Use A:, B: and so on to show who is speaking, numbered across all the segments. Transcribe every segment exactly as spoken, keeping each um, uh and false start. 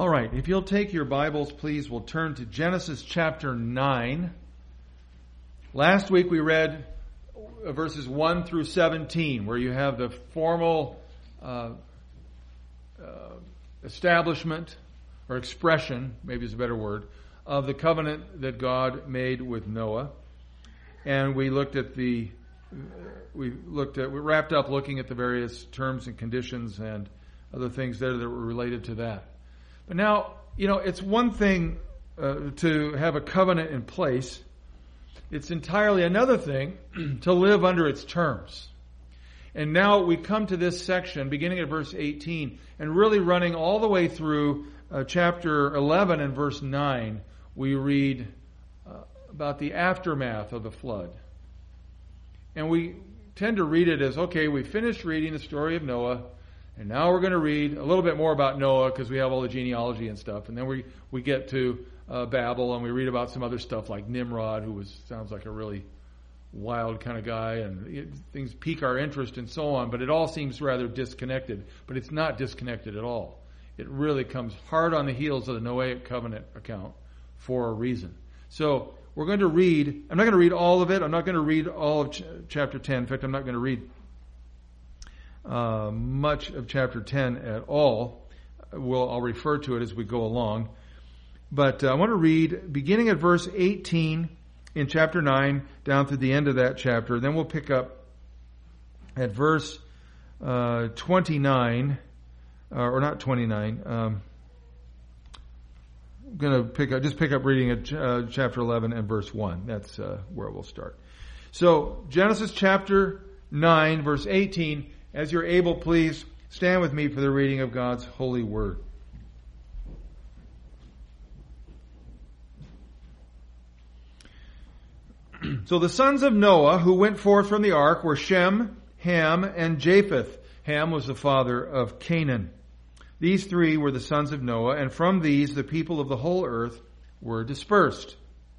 A: All right, if you'll take your Bibles, please, we'll turn to Genesis chapter nine. Last week we read verses one through seventeen, where you have the formal uh, uh, establishment or expression, maybe is a better word, of the covenant that God made with Noah. And we looked at the, we looked at, we wrapped up looking at the various terms and conditions and other things there that were related to that. But now, you know, it's one thing uh, to have a covenant in place. It's entirely another thing to live under its terms. And now we come to this section, beginning at verse eighteen, and really running all the way through uh, chapter eleven and verse nine, we read uh, about the aftermath of the flood. And we tend to read it as, okay, we finished reading the story of Noah, and now we're going to read a little bit more about Noah because we have all the genealogy and stuff. And then we, we get to uh, Babel and we read about some other stuff like Nimrod, who was sounds like a really wild kind of guy. And it, things pique our interest and so on. But it all seems rather disconnected. But it's not disconnected at all. It really comes hard on the heels of the Noahic covenant account for a reason. So we're going to read. I'm not going to read all of it. I'm not going to read all of ch- chapter ten. In fact, I'm not going to read Uh, much of chapter ten at all. We'll, I'll refer to it as we go along. But uh, I want to read beginning at verse eighteen in chapter nine down to the end of that chapter. Then we'll pick up at verse uh, twenty-nine, uh, or not twenty-nine. Um, I'm going to pick up, just pick up reading at uh, chapter eleven and verse one. That's uh, where we'll start. So Genesis chapter nine, verse eighteen. As you're able, please stand with me for the reading of God's holy word. So the sons of Noah who went forth from the ark were Shem, Ham, and Japheth. Ham was the father of Canaan. These three were the sons of Noah, and from these the people of the whole earth were dispersed.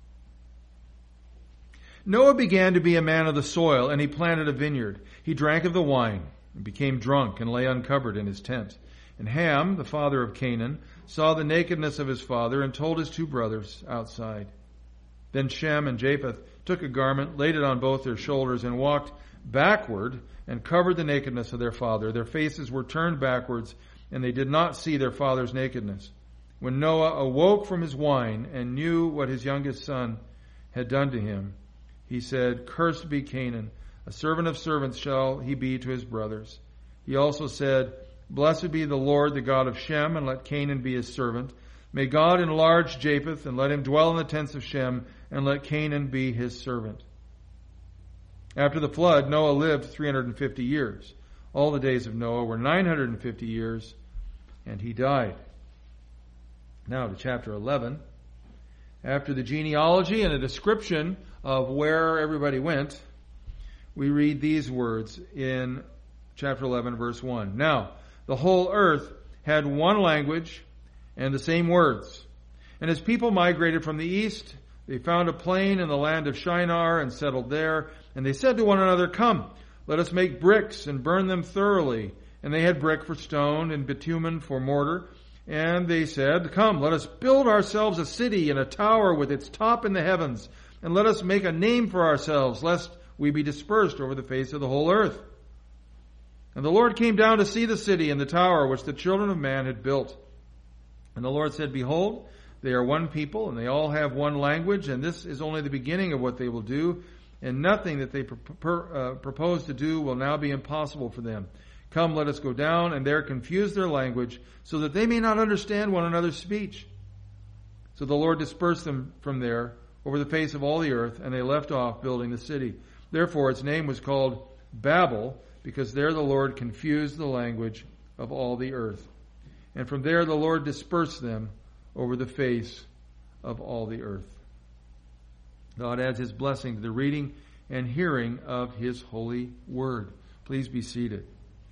A: Noah began to be a man of the soil, and he planted a vineyard. He drank of the wine, and became drunk, and lay uncovered in his tent. And Ham, the father of Canaan, saw the nakedness of his father, and told his two brothers outside. Then Shem and Japheth took a garment, laid it on both their shoulders, and walked backward, and covered the nakedness of their father. Their faces were turned backwards, and they did not see their father's nakedness. When Noah awoke from his wine, and knew what his youngest son had done to him, he said, "Cursed be Canaan. A servant of servants shall he be to his brothers." He also said, "Blessed be the Lord, the God of Shem, and let Canaan be his servant. May God enlarge Japheth, and let him dwell in the tents of Shem, and let Canaan be his servant." After the flood, Noah lived three hundred fifty years. All the days of Noah were nine hundred fifty years, and he died. Now to chapter eleven. After the genealogy and a description of where everybody went, we read these words in chapter eleven, verse one. Now, the whole earth had one language and the same words. And as people migrated from the east, they found a plain in the land of Shinar and settled there. And they said to one another, "Come, let us make bricks and burn them thoroughly." And they had brick for stone and bitumen for mortar. And they said, "Come, let us build ourselves a city and a tower with its top in the heavens. And let us make a name for ourselves, lest we be dispersed over the face of the whole earth." And the Lord came down to see the city and the tower which the children of man had built. And the Lord said, "Behold, they are one people, and they all have one language, and this is only the beginning of what they will do, and nothing that they pr- pr- uh, propose to do will now be impossible for them. Come, let us go down, and there confuse their language, so that they may not understand one another's speech." So the Lord dispersed them from there over the face of all the earth, and they left off building the city. Therefore its name was called Babel, because there the Lord confused the language of all the earth. And from there the Lord dispersed them over the face of all the earth. God adds his blessing to the reading and hearing of his holy word. Please be seated.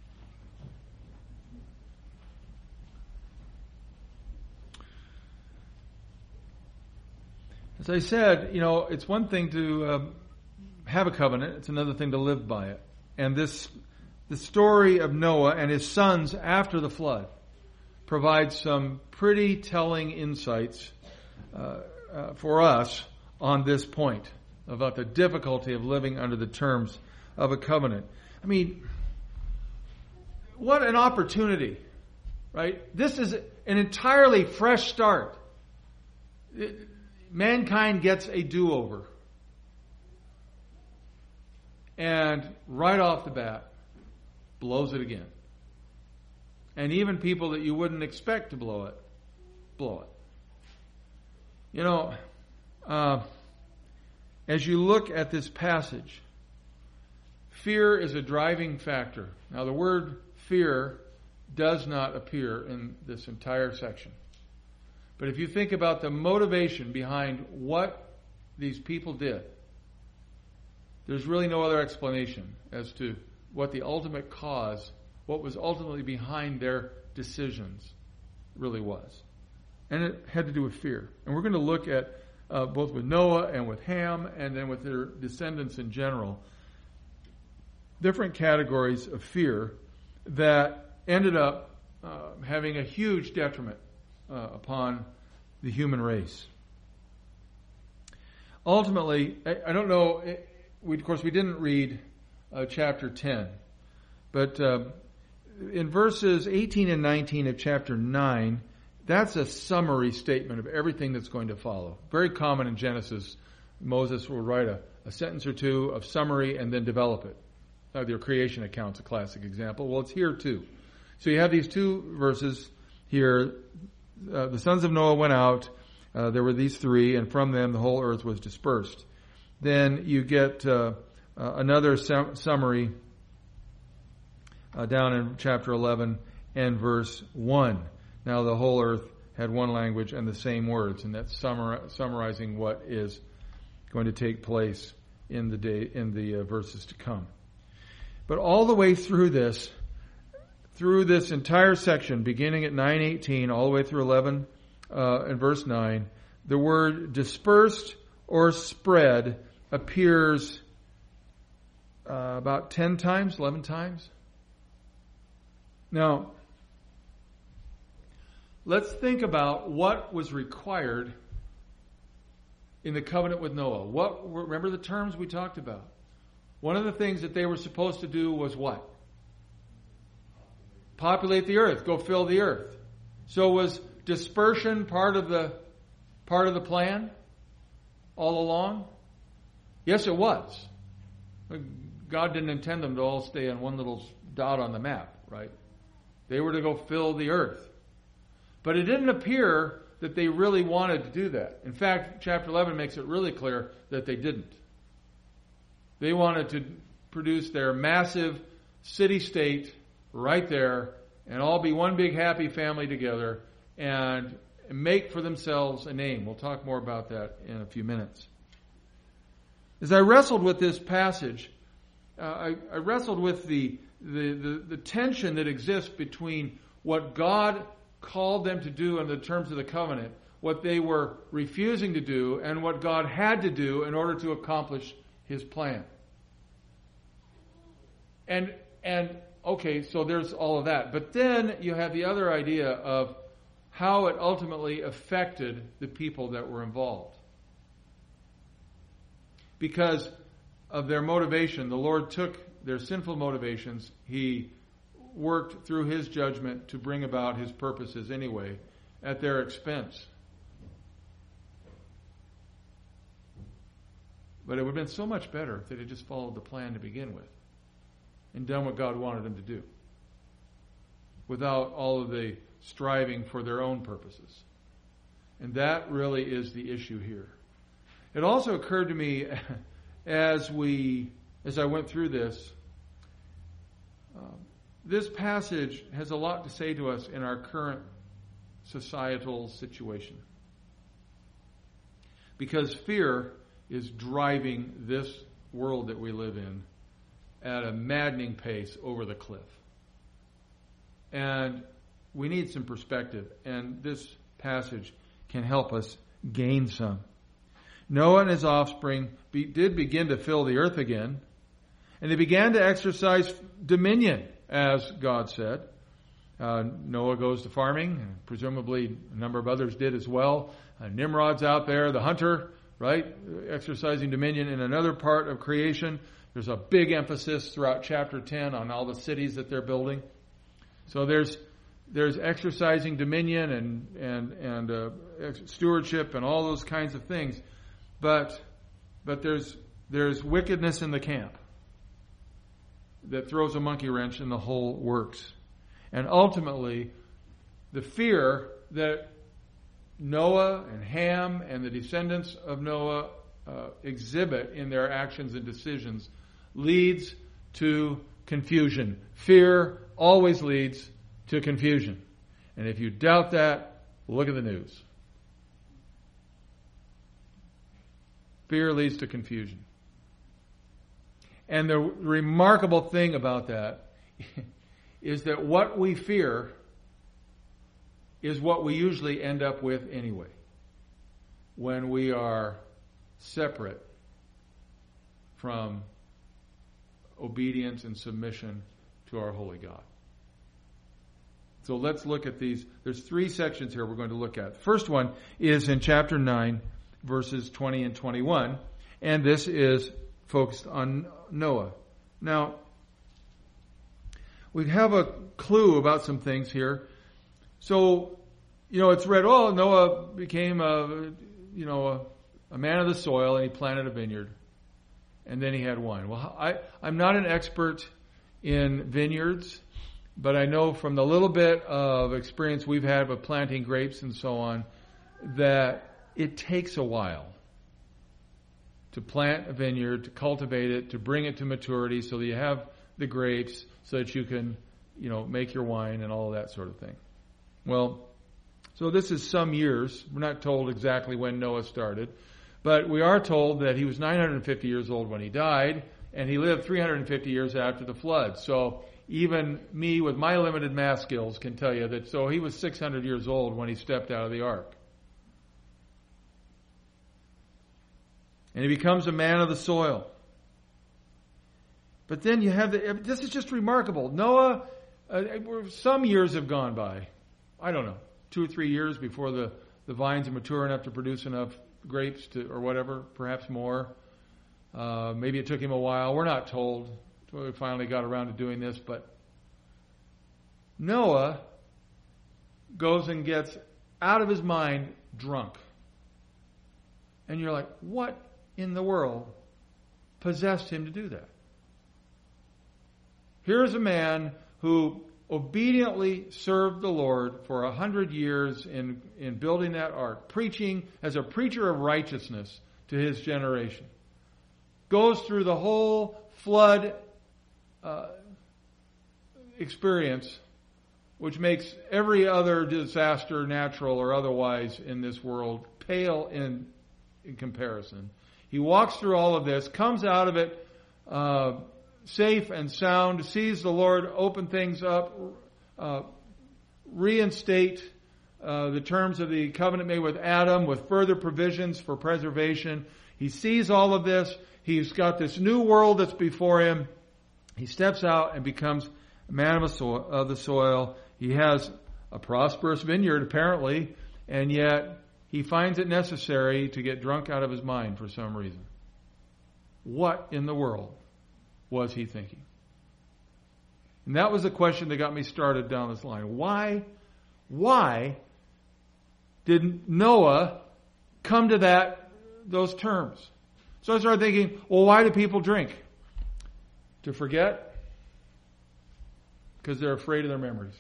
A: As I said, you know, it's one thing to uh, have a covenant. It's another thing to live by it. And this, the story of Noah and his sons after the flood provides some pretty telling insights uh, uh, for us on this point about the difficulty of living under the terms of a covenant. I mean, what an opportunity, right? This is an entirely fresh start. It, mankind gets a do-over. And right off the bat, blows it again. And even people that you wouldn't expect to blow it, blow it. You know, uh, as you look at this passage, fear is a driving factor. Now, the word fear does not appear in this entire section. But if you think about the motivation behind what these people did, there's really no other explanation as to what the ultimate cause, what was ultimately behind their decisions really was. And it had to do with fear. And we're going to look at uh, both with Noah and with Ham and then with their descendants in general, different categories of fear that ended up uh, having a huge detriment uh, upon the human race. Ultimately, I, I don't know, it, we, of course we didn't read uh, chapter ten, but uh, in verses eighteen and nineteen of chapter nine, that's a summary statement of everything that's going to follow. Very common in Genesis. Moses will write a, a sentence or two of summary and then develop it. Uh, their creation account's a classic example. Well, it's here too. So you have these two verses here. Uh, the sons of Noah went out. Uh, there were these three, and from them the whole earth was dispersed. Then you get uh, uh, another sum- summary uh, down in chapter eleven and verse one. Now the whole earth had one language and the same words, and that's summar- summarizing what is going to take place in the day in the uh, verses to come. But all the way through this, through this entire section, beginning at nine eighteen, all the way through eleven uh, and verse nine, the word dispersed or spread appears uh, about ten times, eleven times. Now, let's think about what was required in the covenant with Noah. What remember the terms we talked about? One of the things that they were supposed to do was what? Populate the earth, go fill the earth. So was dispersion part of the part of the plan all along? Yes, it was. God didn't intend them to all stay on one little dot on the map, right? They were to go fill the earth. But it didn't appear that they really wanted to do that. In fact, chapter eleven makes it really clear that they didn't. They wanted to produce their massive city-state right there and all be one big happy family together and make for themselves a name. We'll talk more about that in a few minutes. As I wrestled with this passage, uh, I, I wrestled with the, the, the, the tension that exists between what God called them to do in the terms of the covenant, what they were refusing to do, and what God had to do in order to accomplish His plan. And, and okay, so there's all of that. But then you have the other idea of how it ultimately affected the people that were involved. Because of their motivation, the Lord took their sinful motivations, He worked through His judgment to bring about His purposes anyway, at their expense. But it would have been so much better if they had just followed the plan to begin with and done what God wanted them to do, without all of the striving for their own purposes. And that really is the issue here. It also occurred to me as we, as I went through this, um, this passage has a lot to say to us in our current societal situation. Because fear is driving this world that we live in at a maddening pace over the cliff. And we need some perspective, and this passage can help us gain some. Noah and his offspring be, did begin to fill the earth again, and they began to exercise dominion, as God said. Uh, Noah goes to farming, and presumably a number of others did as well. Uh, Nimrod's out there, the hunter, right, exercising dominion in another part of creation. There's a big emphasis throughout chapter ten on all the cities that they're building. So there's there's exercising dominion and and and uh, stewardship and all those kinds of things, but but there's there's wickedness in the camp that throws a monkey wrench in the whole works. And ultimately, the fear that Noah and Ham and the descendants of Noah uh, exhibit in their actions and decisions leads to confusion. Fear always leads to confusion. And if you doubt that, look at the news. Fear leads to confusion. And the remarkable thing about that is that what we fear is what we usually end up with anyway, when we are separate from obedience and submission to our holy God. So let's look at these. There's three sections here we're going to look at. The first one is in chapter nine, verses twenty and twenty-one, and this is focused on Noah. Now, we have a clue about some things here. So, you know, it's read, oh, Noah became a, you know, a, a man of the soil, and he planted a vineyard, and then he had wine. Well, I, I'm not an expert in vineyards, but I know from the little bit of experience we've had with planting grapes and so on, that it takes a while to plant a vineyard, to cultivate it, to bring it to maturity so that you have the grapes so that you can, you know, make your wine and all of that sort of thing. Well, so this is some years. We're not told exactly when Noah started, but we are told that he was nine hundred fifty years old when he died, and he lived three hundred fifty years after the flood. So even me with my limited math skills can tell you that, so he was six hundred years old when he stepped out of the ark. And he becomes a man of the soil. But then you have the, this is just remarkable. Noah, uh, some years have gone by. I don't know, two or three years before the, the vines are mature enough to produce enough grapes to, or whatever, perhaps more. Uh, maybe it took him a while. We're not told. We finally got around to doing this, but Noah goes and gets out of his mind drunk. And you're like, what in the world possessed him to do that? Here's a man who obediently served the Lord for a hundred years in, in building that ark, preaching as a preacher of righteousness to his generation. Goes through the whole flood uh, experience, which makes every other disaster, natural or otherwise, in this world pale in, in comparison. He walks through all of this, comes out of it uh, safe and sound, sees the Lord open things up, uh, reinstate uh, the terms of the covenant made with Adam with further provisions for preservation. He sees all of this. He's got this new world that's before him. He steps out and becomes a man of, a so- of the soil. He has a prosperous vineyard, apparently, and yet he finds it necessary to get drunk out of his mind for some reason. What in the world was he thinking? And that was the question that got me started down this line. Why, why did Noah come to that, those terms? So I started thinking, well, why do people drink? To forget? Because they're afraid of their memories.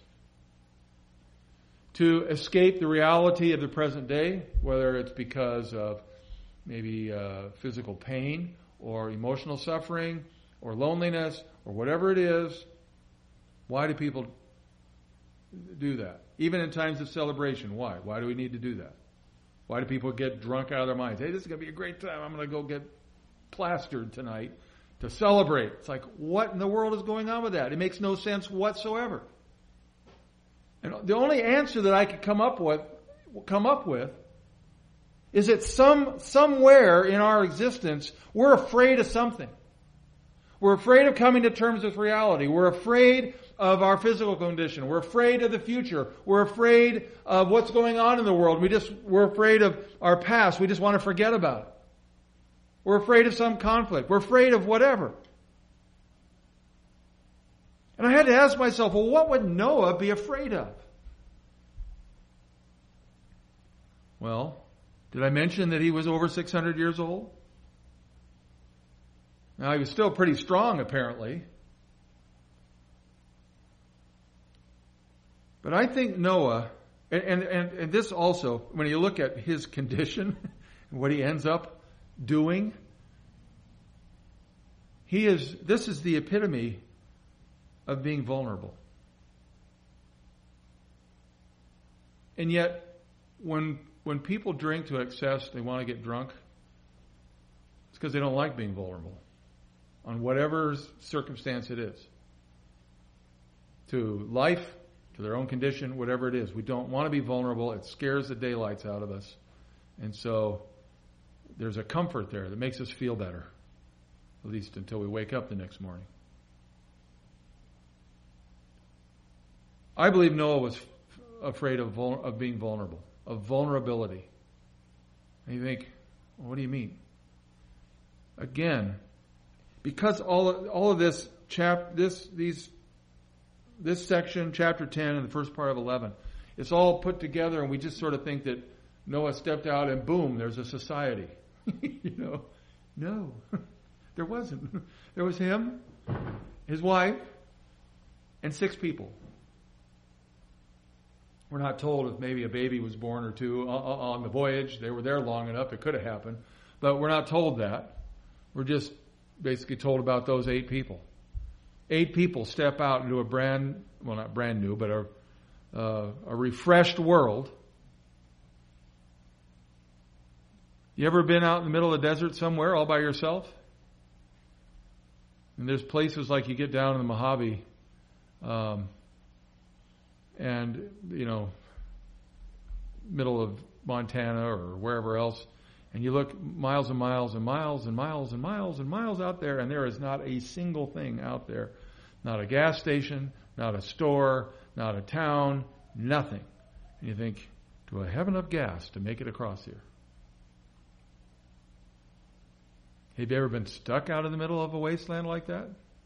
A: To escape the reality of the present day, whether it's because of maybe uh, physical pain or emotional suffering or loneliness or whatever it is. Why do people do that? Even in times of celebration, why? Why do we need to do that? Why do people get drunk out of their minds? Hey, this is going to be a great time. I'm going to go get plastered tonight to celebrate. It's like, what in the world is going on with that? It makes no sense whatsoever. And the only answer that I could come up with, come up with, is that some somewhere in our existence we're afraid of something. We're afraid of coming to terms with reality. We're afraid of our physical condition. We're afraid of the future. We're afraid of what's going on in the world. We just, we're afraid of our past. We just want to forget about it. We're afraid of some conflict. We're afraid of whatever. And I had to ask myself, well, what would Noah be afraid of? Well, did I mention that he was over six hundred years old? Now, he was still pretty strong, apparently. But I think Noah, and, and, and this also, when you look at his condition, what he ends up doing, he is, this is the epitome of being vulnerable. And yet, when when people drink to excess, they want to get drunk, it's because they don't like being vulnerable on whatever circumstance it is. To life, to their own condition, whatever it is. We don't want to be vulnerable. It scares the daylights out of us. And so there's a comfort there that makes us feel better, at least until we wake up the next morning. I believe Noah was f- afraid of, vul- of being vulnerable, of vulnerability. And you think, well, what do you mean? Again, because all of, all of this chap, this these this section, chapter ten, and the first part of eleven, it's all put together, and we just sort of think that Noah stepped out and boom, there's a society. You know, no, there wasn't. There was him, his wife, and six people. We're not told if maybe a baby was born or two on the voyage. They were there long enough. It could have happened. But we're not told that. We're just basically told about those eight people. Eight people step out into a brand, well, not brand new, but a, uh, a refreshed world. You ever been out in the middle of the desert somewhere all by yourself? And there's places like you get down in the Mojave, um, and, you know, middle of Montana or wherever else, and you look miles and miles and miles and miles and miles and miles out there, and there is not a single thing out there. Not a gas station, not a store, not a town, nothing. And you think, do I have enough gas to make it across here? Have you ever been stuck out in the middle of a wasteland like that?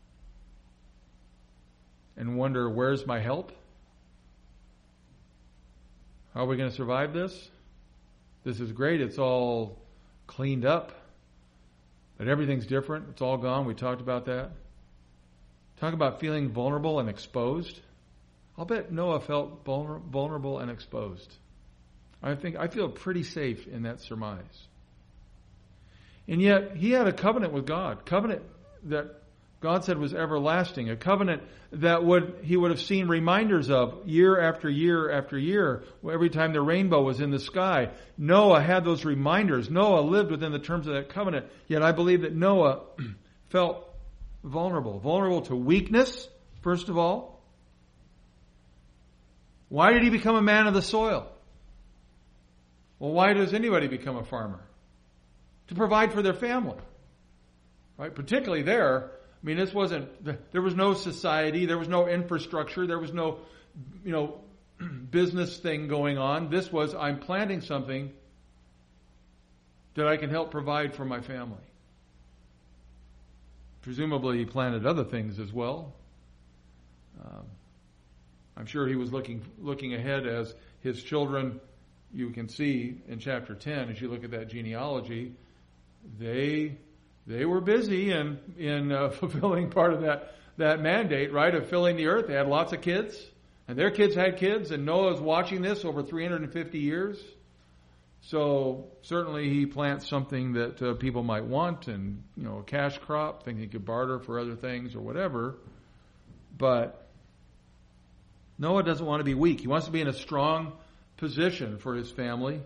A: And wonder, where's my help? How are we going to survive this? This is great. It's all cleaned up. But everything's different. It's all gone. We talked about that. Talk about feeling vulnerable and exposed. I'll bet Noah felt vulner- vulnerable and exposed. I think I feel pretty safe in that surmise. And yet, he had a covenant with God. Covenant that God said was everlasting. A covenant that would he would have seen reminders of year after year after year. Every time the rainbow was in the sky, Noah had those reminders. Noah lived within the terms of that covenant. Yet I believe that Noah felt vulnerable. Vulnerable to weakness, first of all. Why did he become a man of the soil? Well, why does anybody become a farmer? To provide for their family. Right? Particularly there. I mean, this wasn't, there was no society, there was no infrastructure, there was no, you know, business thing going on. This was, I'm planting something that I can help provide for my family. Presumably he planted other things as well. Um, I'm sure he was looking looking ahead as his children, you can see in chapter ten, as you look at that genealogy, they they were busy in, in uh, fulfilling part of that, that mandate, right, of filling the earth. They had lots of kids, and their kids had kids, and Noah's watching this over three hundred fifty years. So certainly he plants something that uh, people might want, and, you know, a cash crop, thinking he could barter for other things or whatever. But Noah doesn't want to be weak. He wants to be in a strong position for his family.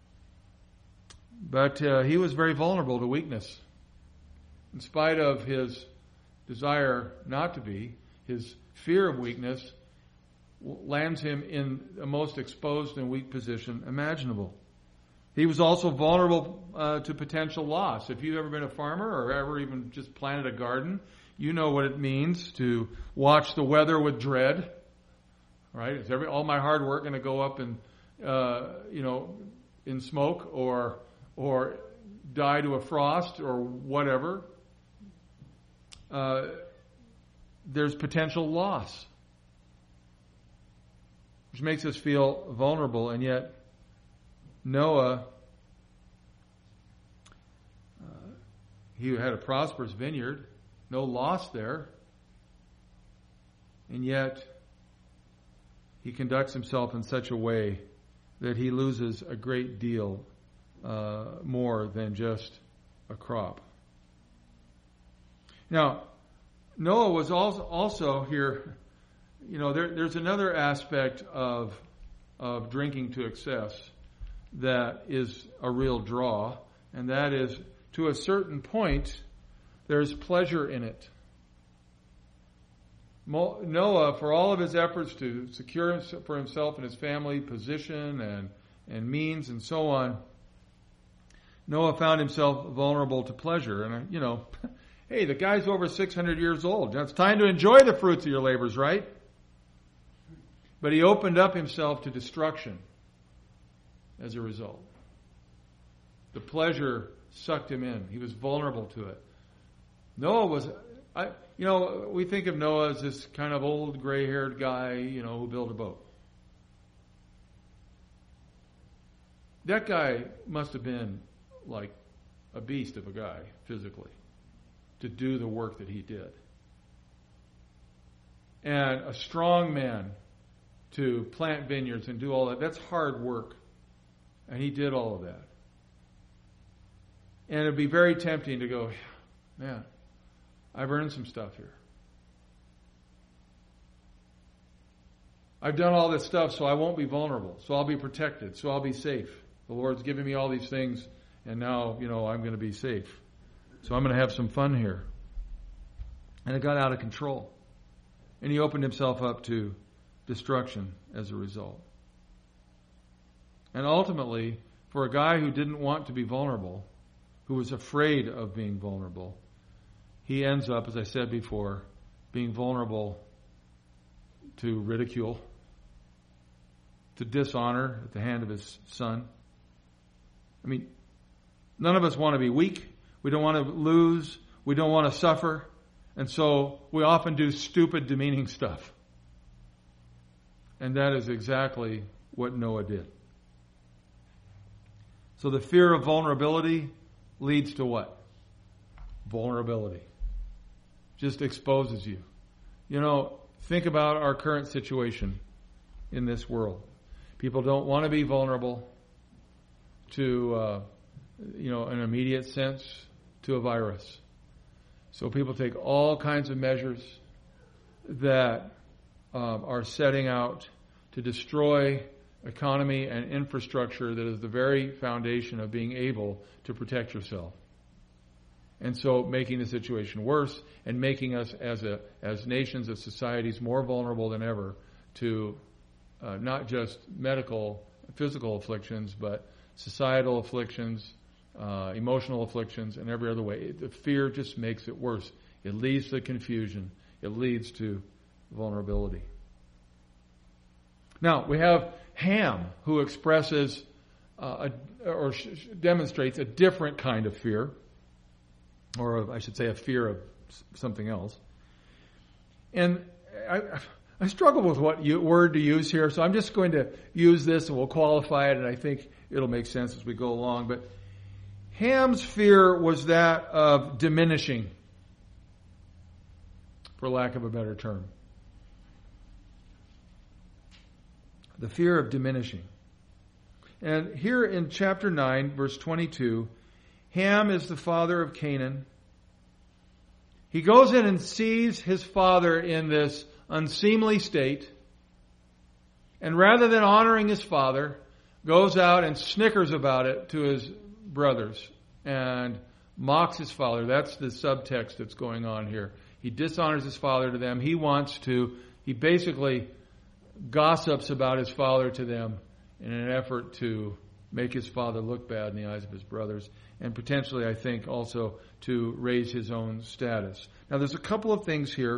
A: But uh, he was very vulnerable to weakness. In spite of his desire not to be, his fear of weakness lands him in the most exposed and weak position imaginable. He was also vulnerable uh, to potential loss. If you've ever been a farmer or ever even just planted a garden, You know what it means to watch the weather with dread, right? Is every all my hard work going to go up in, uh, you know, in smoke or or die to a frost or whatever? Uh, there's potential loss, which makes us feel vulnerable, and yet Noah, uh, he had a prosperous vineyard, no loss there, and yet he conducts himself in such a way that he loses a great deal uh, more than just a crop. Now, Noah was also, also here, you know, there, there's another aspect of, of drinking to excess that is a real draw, and that is, to a certain point, there's pleasure in it. Noah, for all of his efforts to secure for himself and his family position and, and means and so on, Noah found himself vulnerable to pleasure. And, you know, hey, the guy's over six hundred years old. It's time to enjoy the fruits of your labors, right? But he opened up himself to destruction as a result. The pleasure sucked him in. He was vulnerable to it. Noah was, I, you know, we think of Noah as this kind of old gray-haired guy, you know, who built a boat. That guy must have been like a beast of a guy, physically, to do the work that he did. And a strong man to plant vineyards and do all that. That's hard work. And he did all of that. And it'd be very tempting to go, man, I've earned some stuff here. I've done all this stuff, so I won't be vulnerable. So I'll be protected. So I'll be safe. The Lord's given me all these things, and now, you know, I'm going to be safe. So I'm going to have some fun here. And it got out of control. And he opened himself up to destruction as a result. And ultimately, for a guy who didn't want to be vulnerable, who was afraid of being vulnerable, he ends up, as I said before, being vulnerable to ridicule, to dishonor at the hand of his son. I mean, none of us want to be weak. We don't want to lose. We don't want to suffer. And so we often do stupid, demeaning stuff. And that is exactly what Noah did. So the fear of vulnerability leads to what? Vulnerability. Just exposes you. You know, think about our current situation in this world. People don't want to be vulnerable to, uh, you know, an immediate sense to a virus. So people take all kinds of measures that um, are setting out to destroy economy and infrastructure that is the very foundation of being able to protect yourself. And so making the situation worse and making us as a as nations, as societies, more vulnerable than ever to uh, not just medical, physical afflictions, but societal afflictions, uh, emotional afflictions, and every other way. The fear just makes it worse. It leads to confusion. It leads to vulnerability. Now, we have Ham, who expresses uh, a, or sh- demonstrates a different kind of fear, or a, I should say a fear of something else. And I, I struggle with what you, word to use here, so I'm just going to use this and we'll qualify it, and I think it'll make sense as we go along. But Ham's fear was that of diminishing, for lack of a better term. The fear of diminishing. And here in chapter nine, verse twenty-two, Ham is the father of Canaan. He goes in and sees his father in this unseemly state, and rather than honoring his father, goes out and snickers about it to his brothers and mocks his father. That's the subtext that's going on here. He dishonors his father to them. He wants to, he basically gossips about his father to them in an effort to make his father look bad in the eyes of his brothers, and potentially, I think, also to raise his own status. Now, there's a couple of things here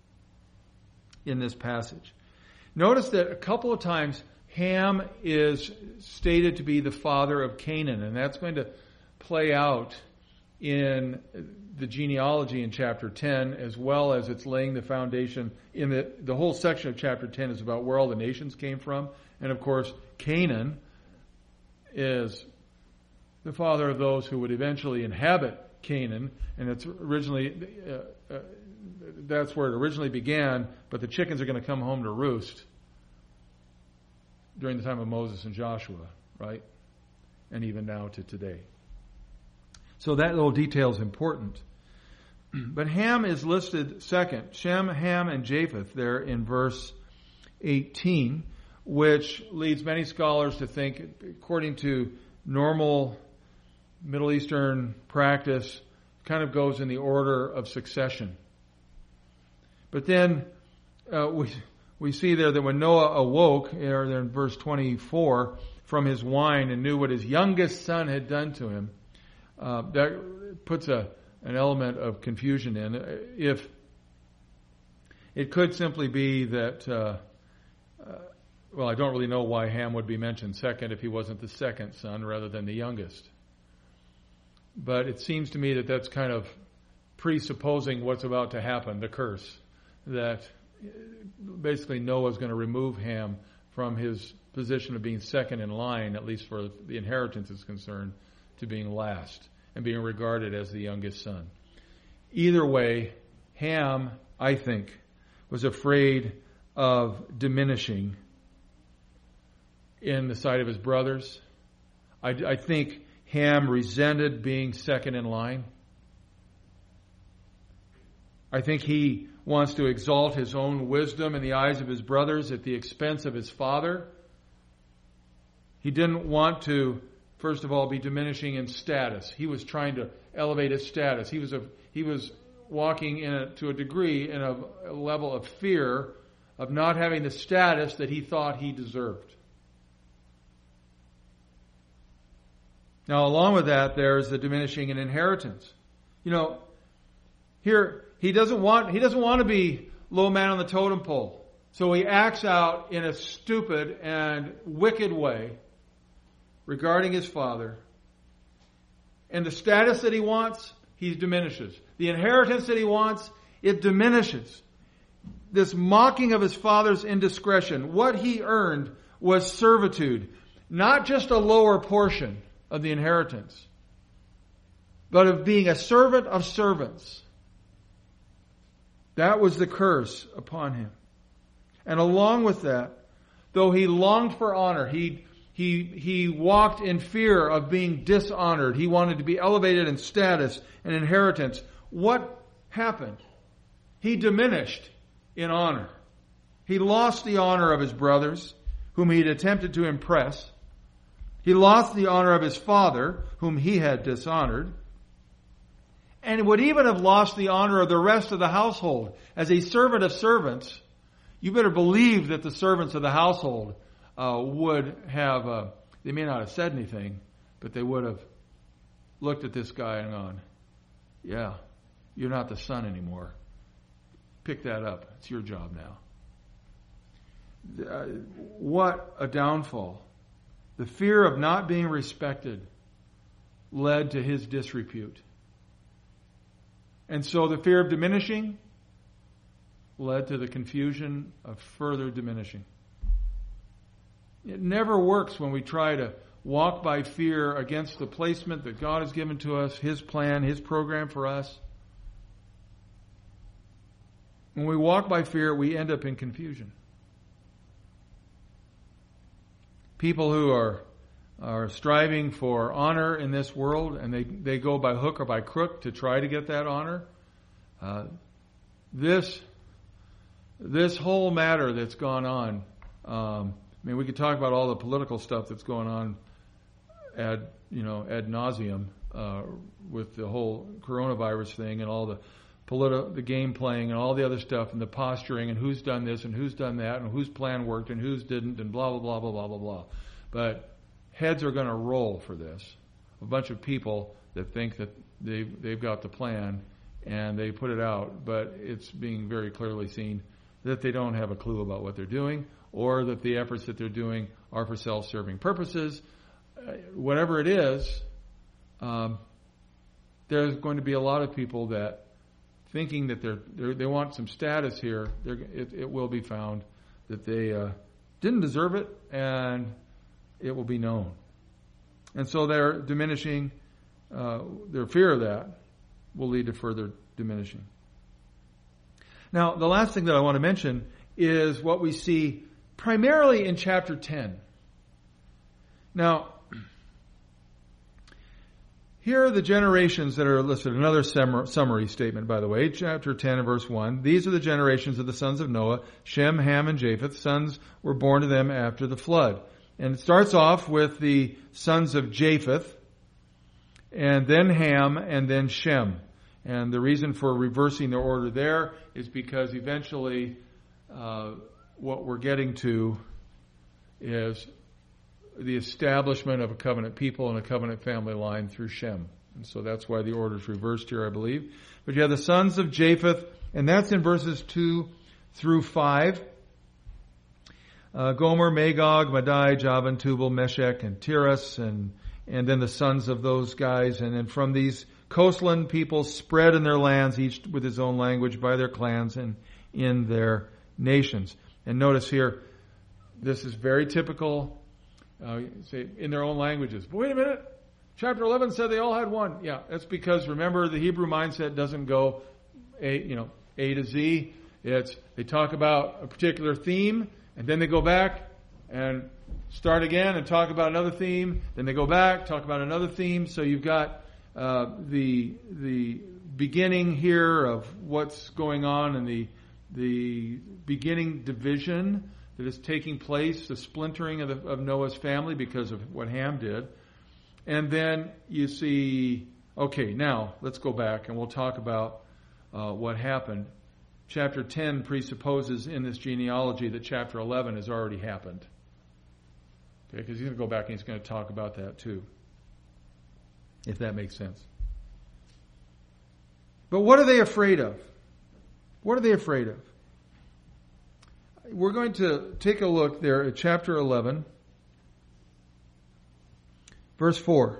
A: in this passage. Notice that a couple of times Ham is stated to be the father of Canaan, and that's going to play out in the genealogy in chapter ten, as well as it's laying the foundation in the, the whole section of chapter ten is about where all the nations came from. And of course, Canaan is the father of those who would eventually inhabit Canaan, and it's originally, uh, uh, that's where it originally began, but the chickens are going to come home to roost during the time of Moses and Joshua, right? And even now to today. So that little detail is important. But Ham is listed second. Shem, Ham, and Japheth there in verse eighteen, which leads many scholars to think, according to normal Middle Eastern practice, kind of goes in the order of succession. But then uh, we we see there that when Noah awoke, there in verse twenty-four, from his wine and knew what his youngest son had done to him, Uh, that puts a an element of confusion in. If it could simply be that, uh, uh, well, I don't really know why Ham would be mentioned second if he wasn't the second son rather than the youngest. But it seems to me that that's kind of presupposing what's about to happen, the curse, that basically Noah's going to remove Ham from his position of being second in line, at least for the inheritance is concerned, to being last and being regarded as the youngest son. Either way, Ham, I think, was afraid of diminishing in the sight of his brothers. I, I think Ham resented being second in line. I think he wants to exalt his own wisdom in the eyes of his brothers at the expense of his father. He didn't want to, first of all, be diminishing in status. He was trying to elevate his status. He was a, he was walking in a, to a degree in a, a level of fear of not having the status that he thought he deserved. Now, along with that, there's the diminishing in inheritance. You know, here he doesn't want he doesn't want to be low man on the totem pole, so he acts out in a stupid and wicked way regarding his father. And the status that he wants, he diminishes. The inheritance that he wants, it diminishes. This mocking of his father's indiscretion, what he earned was servitude, not just a lower portion of the inheritance, but of being a servant of servants. That was the curse upon him. And along with that, though he longed for honor, he He he walked in fear of being dishonored. He wanted to be elevated in status and inheritance. What happened? He diminished in honor. He lost the honor of his brothers, whom he had attempted to impress. He lost the honor of his father, whom he had dishonored. And would even have lost the honor of the rest of the household. As a servant of servants, you better believe that the servants of the household Uh, would have, uh, they may not have said anything, but they would have looked at this guy and gone, yeah, you're not the son anymore. Pick that up. It's your job now. Uh, what a downfall. The fear of not being respected led to his disrepute. And so the fear of diminishing led to the confusion of further diminishing. It never works when we try to walk by fear against the placement that God has given to us, His plan, His program for us. When we walk by fear, we end up in confusion. People who are are striving for honor in this world, and they, they go by hook or by crook to try to get that honor. Uh, this this whole matter that's gone on, um, I mean, we could talk about all the political stuff that's going on ad, you know, ad nauseum uh, with the whole coronavirus thing and all the politi- the game playing and all the other stuff and the posturing and who's done this and who's done that and whose plan worked and whose didn't and blah, blah, blah, blah, blah, blah, blah. But heads are going to roll for this. A bunch of people that think that they've, they've got the plan and they put it out, but it's being very clearly seen that they don't have a clue about what they're doing, or that the efforts that they're doing are for self-serving purposes. Uh, whatever it is, um, there's going to be a lot of people that thinking that they're, they're they want some status here. It, it will be found that they uh, didn't deserve it, and it will be known. And so they're diminishing, uh, their fear of that will lead to further diminishing. Now, the last thing that I want to mention is what we see primarily in chapter ten. Now, here are the generations that are listed. Another summary statement, by the way. Chapter ten and verse one. These are the generations of the sons of Noah, Shem, Ham, and Japheth. Sons were born to them after the flood. And it starts off with the sons of Japheth, and then Ham, and then Shem. And the reason for reversing the order there is because eventually uh, what we're getting to is the establishment of a covenant people and a covenant family line through Shem. And so that's why the order is reversed here, I believe. But you have the sons of Japheth, and that's in verses two through five. Uh, Gomer, Magog, Madai, Javan, Tubal, Meshech, and Tiras, and, and then the sons of those guys. And then from these coastland people spread in their lands, each with his own language, by their clans and in their nations. And notice here, this is very typical, uh, say, in their own languages. But wait a minute, chapter eleven said they all had one. Yeah, that's because, remember, the Hebrew mindset doesn't go A, you know, A to Z. It's, they talk about a particular theme, and then they go back and start again and talk about another theme. Then they go back, talk about another theme. So you've got uh, the the beginning here of what's going on and the the beginning division that is taking place, the splintering of, the, of Noah's family because of what Ham did. And then you see, okay, now let's go back and we'll talk about uh, what happened. Chapter ten presupposes in this genealogy that chapter eleven has already happened. Okay, because he's going to go back and he's going to talk about that too, if that makes sense. But what are they afraid of? What are they afraid of? We're going to take a look there at chapter eleven, verse four.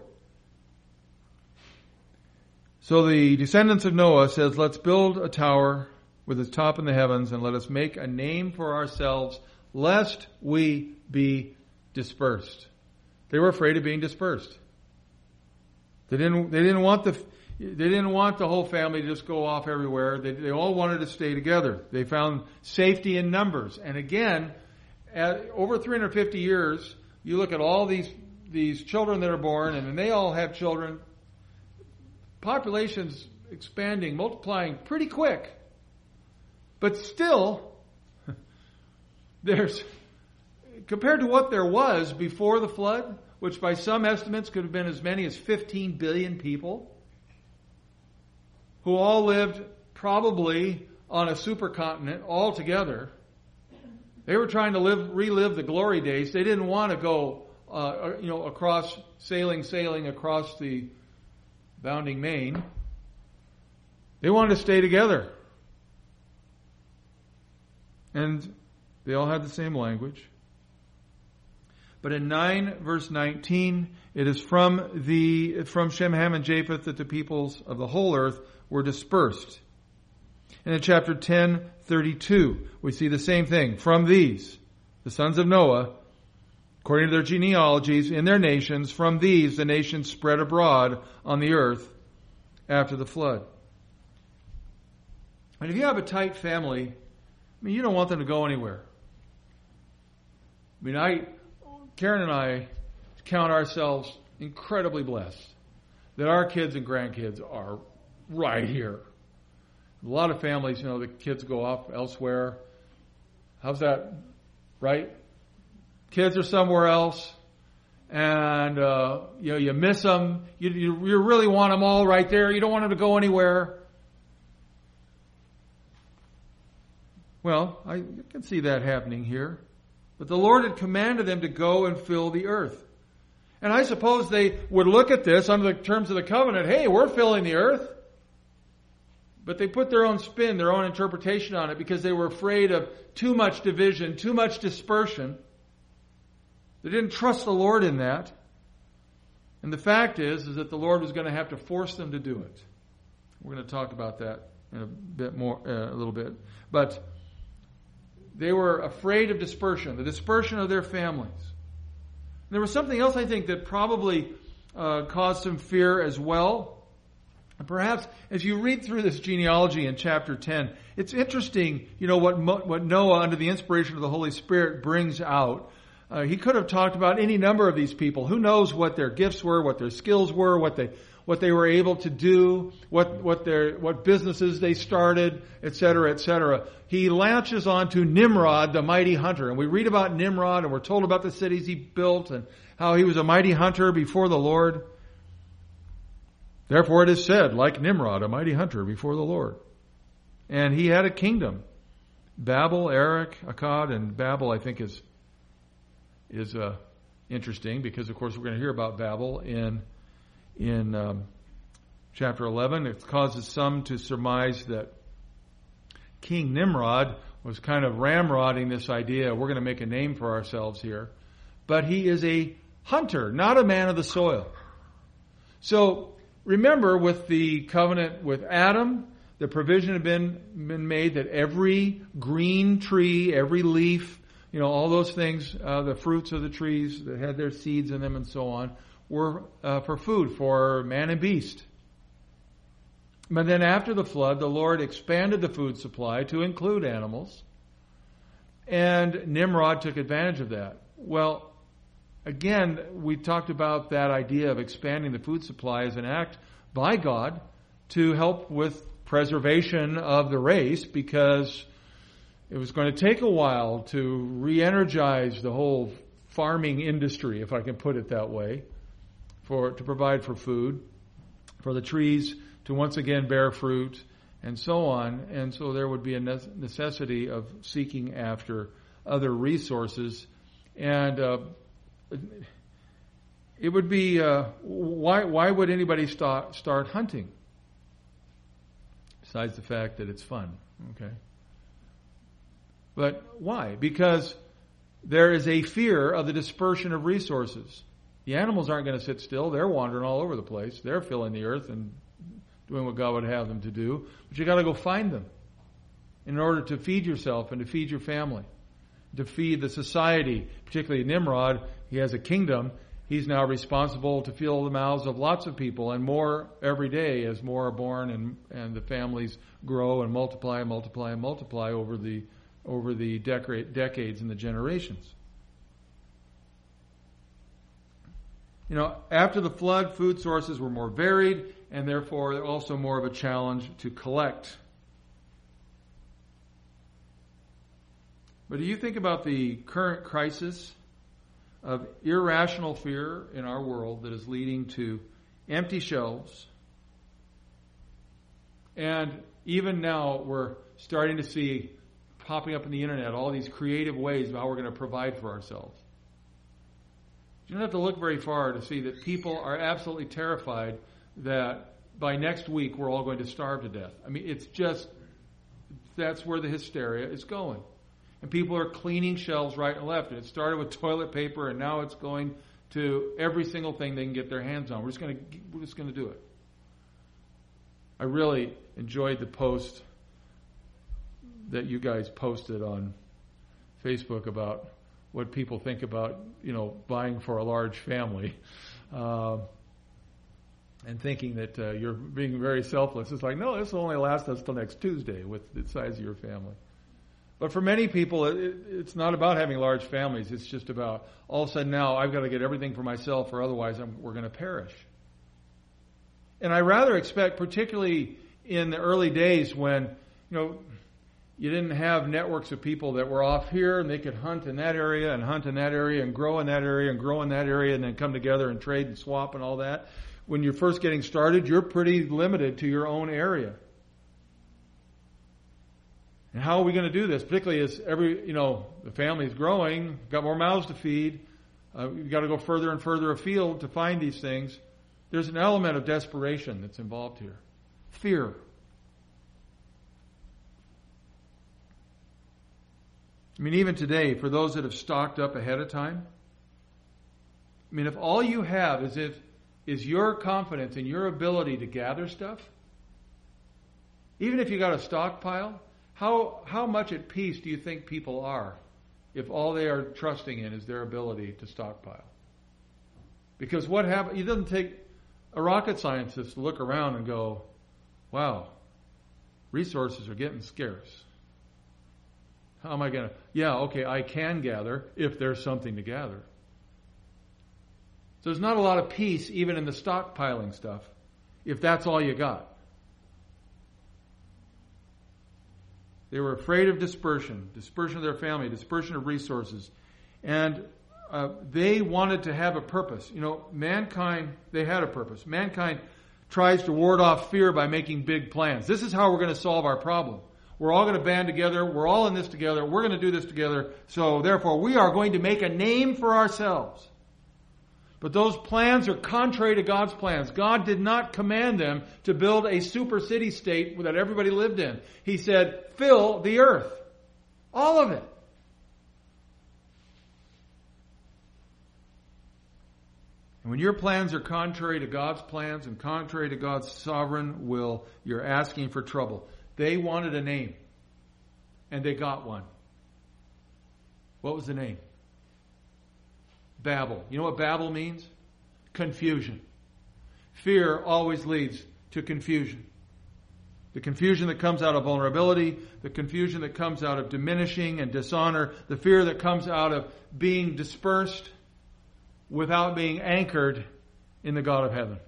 A: So the descendants of Noah says, let's build a tower with its top in the heavens, and let us make a name for ourselves, lest we be dispersed. They were afraid of being dispersed. They didn't. They didn't want the. They didn't want the whole family to just go off everywhere. They, they all wanted to stay together. They found safety in numbers. And again, at, over three hundred fifty years, you look at all these these children that are born, and they all have children. Population's expanding, multiplying pretty quick. But still, there's, compared to what there was before the flood, which by some estimates could have been as many as fifteen billion people, who all lived probably on a supercontinent all together. They were trying to live, relive the glory days. They didn't want to go, uh, you know, across, sailing, sailing across the bounding main. They wanted to stay together. And they all had the same language. But in nine verse nineteen, it is from the from Shem, Ham, and Japheth that the peoples of the whole earth were dispersed. And in chapter ten thirty-two, we see the same thing. From these, the sons of Noah, according to their genealogies, in their nations, from these the nations spread abroad on the earth after the flood. And if you have a tight family, I mean, you don't want them to go anywhere. I mean, I, Karen and I count ourselves incredibly blessed that our kids and grandkids are right here. A lot of families, you know, the kids go off elsewhere. How's that? Right? Kids are somewhere else, and uh, you know, you miss them. You, you you really want them all right there. You don't want them to go anywhere. Well, I can see that happening here. But the Lord had commanded them to go and fill the earth. And I suppose they would look at this under the terms of the covenant. Hey, we're filling the earth. But they put their own spin, their own interpretation on it because they were afraid of too much division, too much dispersion. They didn't trust the Lord in that. And the fact is, is that the Lord was going to have to force them to do it. We're going to talk about that in a bit more, uh, a little bit. But they were afraid of dispersion, the dispersion of their families. And there was something else I think that probably uh, caused some fear as well. And perhaps as you read through this genealogy in chapter ten, it's interesting, you know, what Mo- what Noah, under the inspiration of the Holy Spirit, brings out. Uh, he could have talked about any number of these people. Who knows what their gifts were, what their skills were, what they what they were able to do, what what their what businesses they started, et cetera, et cetera. He latches on to Nimrod, the mighty hunter, and we read about Nimrod, and we're told about the cities he built and how he was a mighty hunter before the Lord. Therefore it is said, like Nimrod, a mighty hunter before the Lord. And he had a kingdom. Babel, Erech, Akkad, and Babel, I think, is is uh, interesting because, of course, we're going to hear about Babel in in um, chapter eleven. It causes some to surmise that King Nimrod was kind of ramrodding this idea, we're going to make a name for ourselves here. But he is a hunter, not a man of the soil. So, remember, with the covenant with Adam, the provision had been, been made that every green tree, every leaf, you know, all those things, uh, the fruits of the trees that had their seeds in them and so on, were uh, for food for man and beast. But then after the flood, the Lord expanded the food supply to include animals. And Nimrod took advantage of that. Well, again, we talked about that idea of expanding the food supply as an act by God to help with preservation of the race, because it was going to take a while to re-energize the whole farming industry, if I can put it that way, for to provide for food, for the trees to once again bear fruit, and so on. And so there would be a necessity of seeking after other resources. And uh, it would be, uh, why why would anybody start, start hunting? Besides the fact that it's fun, okay? But why? Because there is a fear of the dispersion of resources. The animals aren't going to sit still. They're wandering all over the place. They're filling the earth and doing what God would have them to do. But you got to go find them in order to feed yourself and to feed your family, to feed the society. Particularly Nimrod, he has a kingdom. He's now responsible to fill the mouths of lots of people, and more every day as more are born and, and the families grow and multiply and multiply and multiply over the over the dec- decades and the generations. You know, after the flood, food sources were more varied, and therefore also more of a challenge to collect. But do you think about the current crisis of irrational fear in our world that is leading to empty shelves? And even now we're starting to see popping up in the internet all these creative ways of how we're going to provide for ourselves. You don't have to look very far to see that people are absolutely terrified that by next week we're all going to starve to death. I mean, it's just, that's where the hysteria is going. And people are cleaning shelves right and left. And it started with toilet paper, and now it's going to every single thing they can get their hands on. We're just going to, we're just going to do it. I really enjoyed the post that you guys posted on Facebook about what people think about, you know, buying for a large family, uh, and thinking that uh, you're being very selfless. It's like, no, this will only last us till next Tuesday with the size of your family. But for many people, it, it's not about having large families. It's just about, all of a sudden now, I've got to get everything for myself, or otherwise I'm, we're going to perish. And I rather expect, particularly in the early days when, you know, you didn't have networks of people that were off here and they could hunt in that area and hunt in that area and grow in that area and grow in that area and then come together and trade and swap and all that. When you're first getting started, you're pretty limited to your own area. And how are we going to do this? Particularly as every, you know, the family's growing, got more mouths to feed. Uh, you've got to go further and further afield to find these things. There's an element of desperation that's involved here. Fear. I mean, even today, for those that have stocked up ahead of time, I mean, if all you have is if is your confidence in your ability to gather stuff, even if you got a stockpile, how how much at peace do you think people are if all they are trusting in is their ability to stockpile? Because what happens, it doesn't take a rocket scientist to look around and go, wow, resources are getting scarce. How am I going to, yeah, okay, I can gather if there's something to gather. So there's not a lot of peace even in the stockpiling stuff if that's all you got. They were afraid of dispersion, dispersion of their family, dispersion of resources. And uh, they wanted to have a purpose. You know, mankind, they had a purpose. Mankind tries to ward off fear by making big plans. This is how we're going to solve our problem. We're all going to band together. We're all in this together. We're going to do this together. So therefore, we are going to make a name for ourselves. But those plans are contrary to God's plans. God did not command them to build a super city state that everybody lived in. He said, fill the earth. All of it. And when your plans are contrary to God's plans and contrary to God's sovereign will, you're asking for trouble. They wanted a name. And they got one. What was the name? Babel. You know what Babel means? Confusion. Fear always leads to confusion. The confusion that comes out of vulnerability, the confusion that comes out of diminishing and dishonor, the fear that comes out of being dispersed without being anchored in the God of heaven.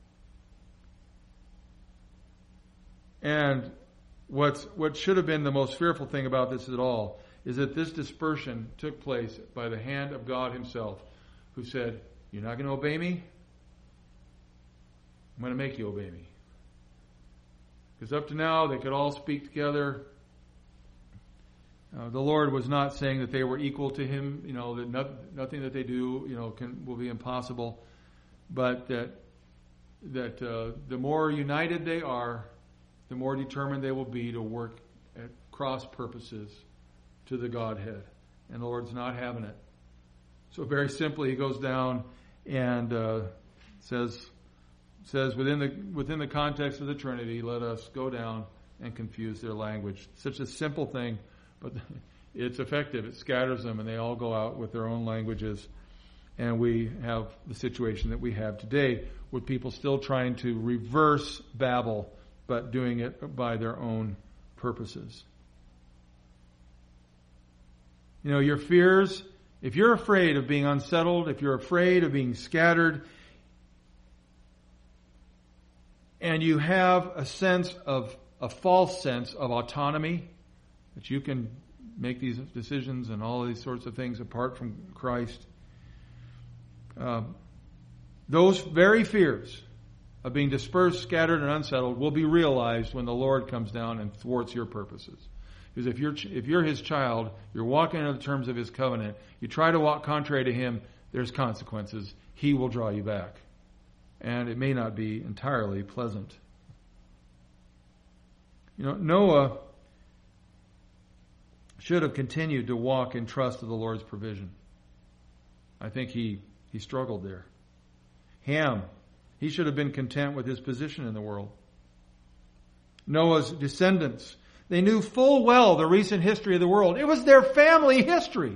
A: And what's what should have been the most fearful thing about this at all is that this dispersion took place by the hand of God himself, who said, you're not going to obey me? I'm going to make you obey me. Because up to now, they could all speak together. Uh, the Lord was not saying that they were equal to him, you know, that no, nothing that they do, you know, can will be impossible. But that, that uh, the more united they are, the more determined they will be to work at cross purposes to the Godhead. And the Lord's not having it. So very simply, he goes down and uh, says, says within the within the context of the Trinity, let us go down and confuse their language. Such a simple thing, but it's effective. It scatters them, and they all go out with their own languages. And we have the situation that we have today, with people still trying to reverse Babel, but doing it by their own purposes. You know, your fears, if you're afraid of being unsettled, if you're afraid of being scattered, and you have a sense of, a false sense of autonomy, that you can make these decisions and all of these sorts of things apart from Christ, uh, those very fears of being dispersed, scattered, and unsettled will be realized when the Lord comes down and thwarts your purposes. Because if you're if you're his child, you're walking in the terms of his covenant, you try to walk contrary to him, there's consequences. He will draw you back. And it may not be entirely pleasant. You know, Noah should have continued to walk in trust of the Lord's provision. I think he, he struggled there. Ham, he should have been content with his position in the world. Noah's descendants, they knew full well the recent history of the world. It was their family history.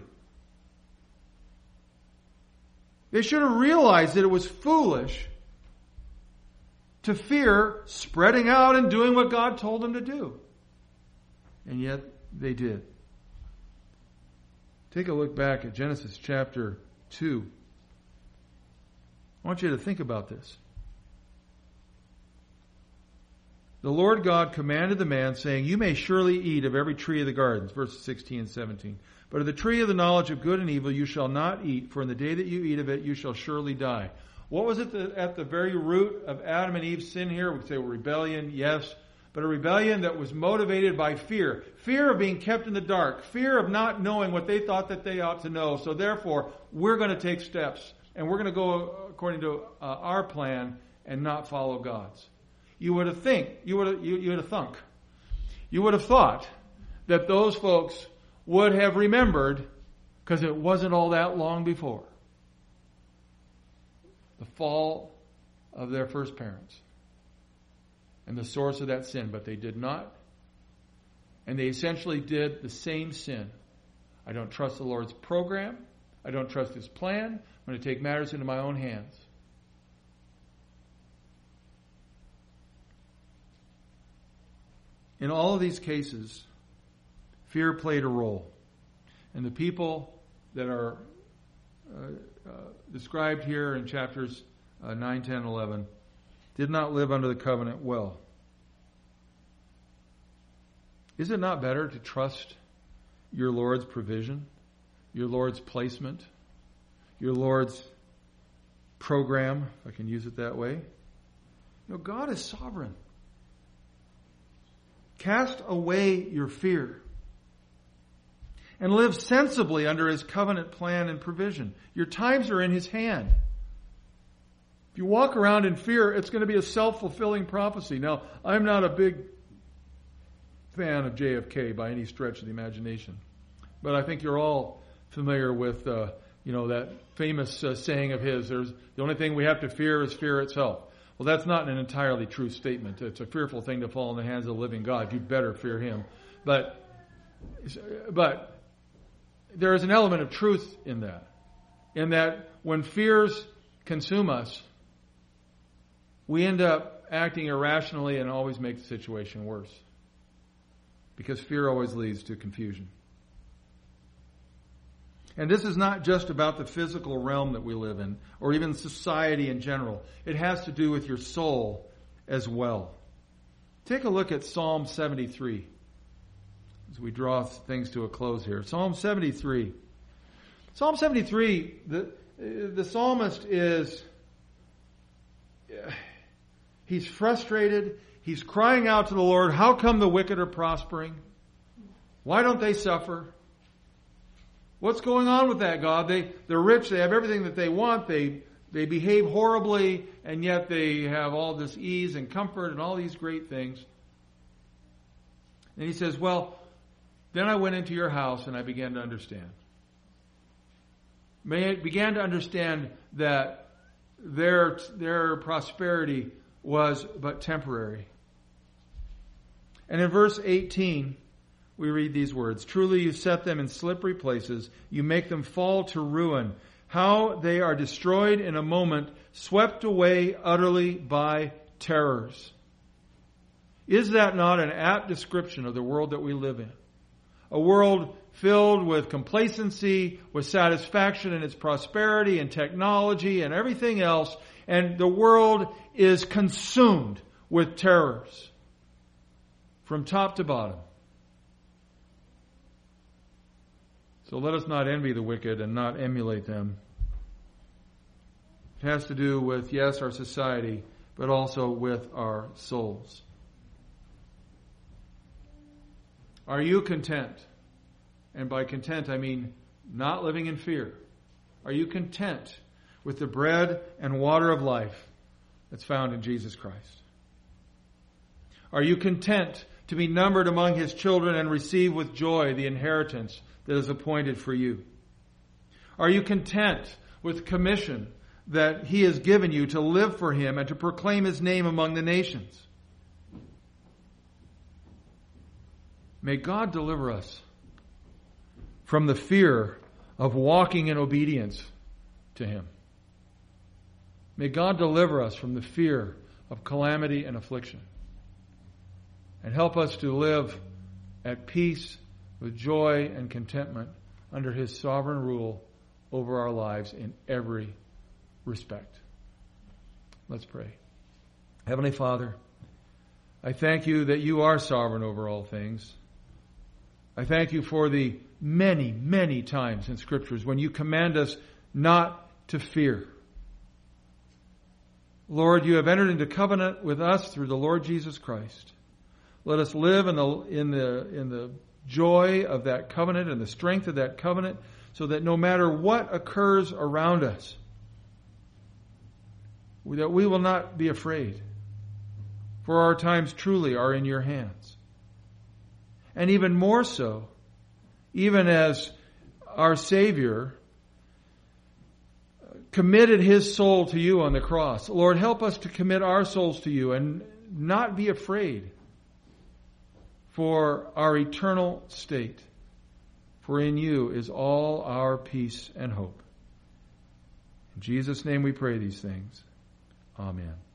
A: They should have realized that it was foolish to fear spreading out and doing what God told them to do. And yet they did. Take a look back at Genesis chapter two. I want you to think about this. The Lord God commanded the man, saying, you may surely eat of every tree of the gardens, verses sixteen and seventeen. But of the tree of the knowledge of good and evil you shall not eat, for in the day that you eat of it you shall surely die. What was it that at the very root of Adam and Eve's sin here? We say well, rebellion, yes. but a rebellion that was motivated by fear. Fear of being kept in the dark. Fear of not knowing what they thought that they ought to know. So therefore, we're going to take steps. And we're going to go according to uh, our plan and not follow God's. You would have think, you would have, you, you would have thunk. You would have thought that those folks would have remembered, because it wasn't all that long before, the fall of their first parents and the source of that sin, but they did not. And they essentially did the same sin. I don't trust the Lord's program. I don't trust His plan. I'm going to take matters into my own hands. In all of these cases, fear played a role. And the people that are uh, uh, described here in chapters uh, nine, ten, eleven did not live under the covenant well. Is it not better to trust your Lord's provision, your Lord's placement, your Lord's program, if I can use it that way? You know, God is sovereign. Cast away your fear and live sensibly under His covenant plan and provision. Your times are in His hand. If you walk around in fear, it's going to be a self-fulfilling prophecy. Now, I'm not a big fan of J F K by any stretch of the imagination, but I think you're all familiar with, uh, you know, that famous uh, saying of his, there's, the only thing we have to fear is fear itself. Well, that's not an entirely true statement. It's a fearful thing to fall in the hands of the living God. You'd better fear Him. But, but there is an element of truth in that. In that when fears consume us, we end up acting irrationally and always make the situation worse. Because fear always leads to confusion. And this is not just about the physical realm that we live in, or even society in general. It has to do with your soul as well. Take a look at Psalm seventy-three as we draw things to a close here. Psalm seventy-three. Psalm seventy-three, the, the psalmist is, he's frustrated. He's crying out to the Lord, how come the wicked are prospering? Why don't they suffer? What's going on with that, God? They, they're rich, they have everything that they want, they, they behave horribly, and yet they have all this ease and comfort and all these great things. And he says, well, then I went into your house and I began to understand. I began to understand that their, their prosperity was but temporary. And in verse eighteen, we read these words, truly you set them in slippery places, you make them fall to ruin. How they are destroyed in a moment, swept away utterly by terrors. Is that not an apt description of the world that we live in? A world filled with complacency, with satisfaction in its prosperity and technology and everything else, and the world is consumed with terrors from top to bottom. So let us not envy the wicked and not emulate them. It has to do with, yes, our society, but also with our souls. Are you content? And by content, I mean not living in fear. Are you content with the bread and water of life that's found in Jesus Christ? Are you content to be numbered among His children and receive with joy the inheritance that is appointed for you? Are you content with the commission that He has given you to live for Him and to proclaim His name among the nations? May God deliver us from the fear of walking in obedience to Him. May God deliver us from the fear of calamity and affliction, and help us to live at peace with joy and contentment under His sovereign rule over our lives in every respect. Let's pray. Heavenly Father, I thank You that You are sovereign over all things. I thank You for the many, many times in Scriptures when You command us not to fear. Lord, You have entered into covenant with us through the Lord Jesus Christ. Let us live in the, in the, in the joy of that covenant and the strength of that covenant, so that no matter what occurs around us, that we will not be afraid. For our times truly are in your hands. And even more so, even as our Savior committed his soul to you on the cross, Lord, help us to commit our souls to you and not be afraid for our eternal state. For in you is all our peace and hope. In Jesus' name we pray these things. Amen.